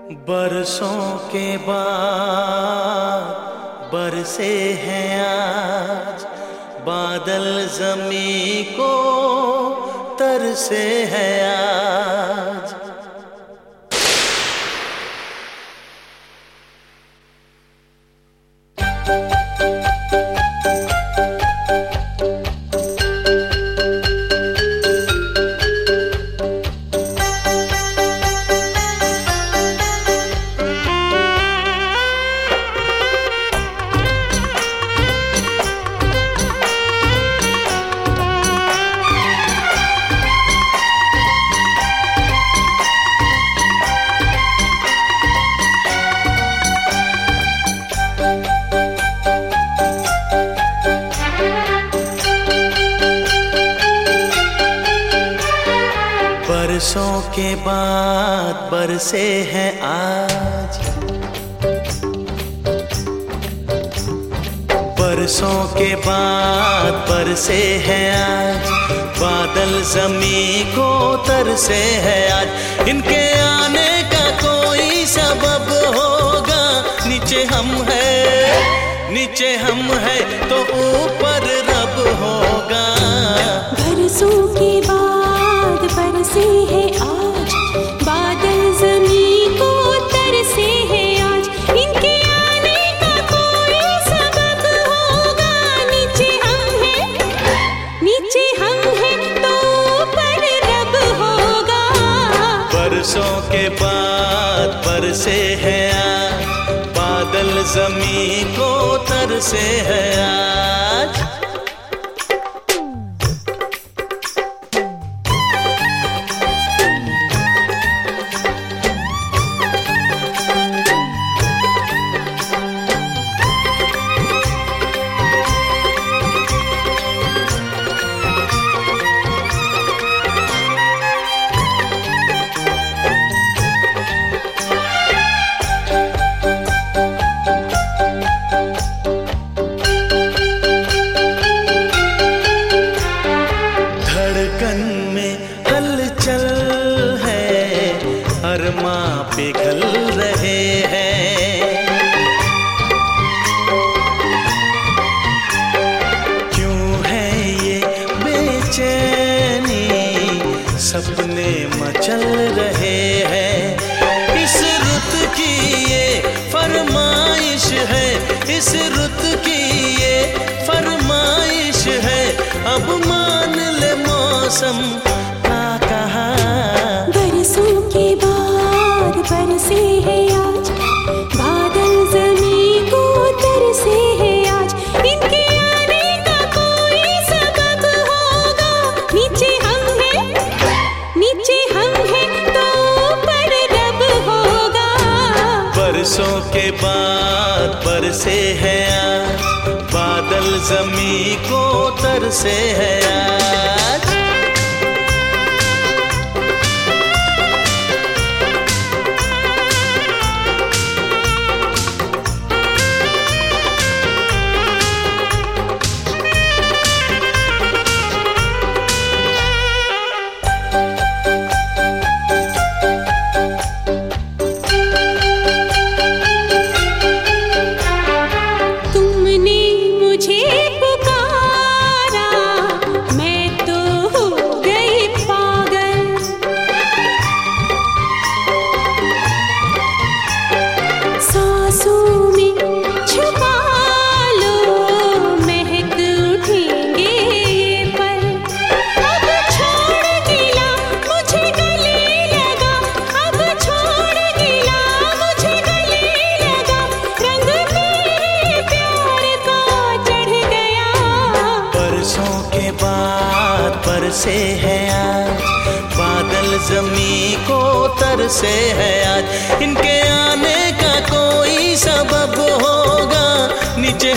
बरसों के बाद बरसे हैं आज, बादल ज़मीं को तरसे हैं आज। बरसों के बाद बरसे हैं आज, बरसों के बाद बरसे हैं आज, बादल ज़मीं को तरसे हैं आज। इनके आने का कोई सबब होगा, नीचे हम हैं तो ऊपर रब होगा। बरसों के बाद बरसे हैं आज, बादल ज़मीं को तरसे हैं आज। इनके आने का कोई सबब होगा, नीचे हम हैं तो ऊपर रब होगा। बरसों के बाद बरसे हैं आज, बादल ज़मीं को तरसे हैं आज। हलचल है, अरमा पिघल रहे हैं। क्यों है ये बेचैनी, सपने मचल रहे हैं। इस रुत की ये फरमाइश है, इस रुत की ये फरमाइश है। अब मान ले मौसम का कहा। बरसों के बाद बरसे हैं आज, बादल ज़मीं को तरसे हैं आज। इनके आने का कोई सबब होगा, नीचे हम हैं तो ऊपर रब होगा। बरसों के बाद बरसे हैं आज, बादल ज़मीं को तरसे हैं आज। बरसे हैं आज, बादल ज़मीं को तरसे हैं आज। इनके आने का कोई सबब होगा, नीचे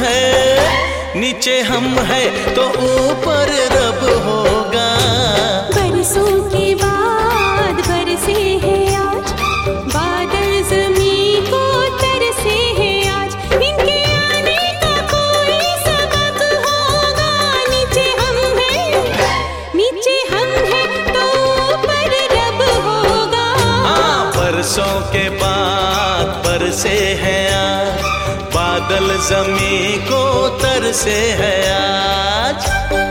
हम हैं तो ऊपर रब होगा। बरसों के बाद बरसे हैं आज, बादल ज़मीं को तरसे हैं आज। इनके आने का कोई सबब होगा, नीचे हम हैं तो ऊपर रब होगा। बरसों के बाद बरसे हैं आज, बादल जमीन को तरसे हैं आज।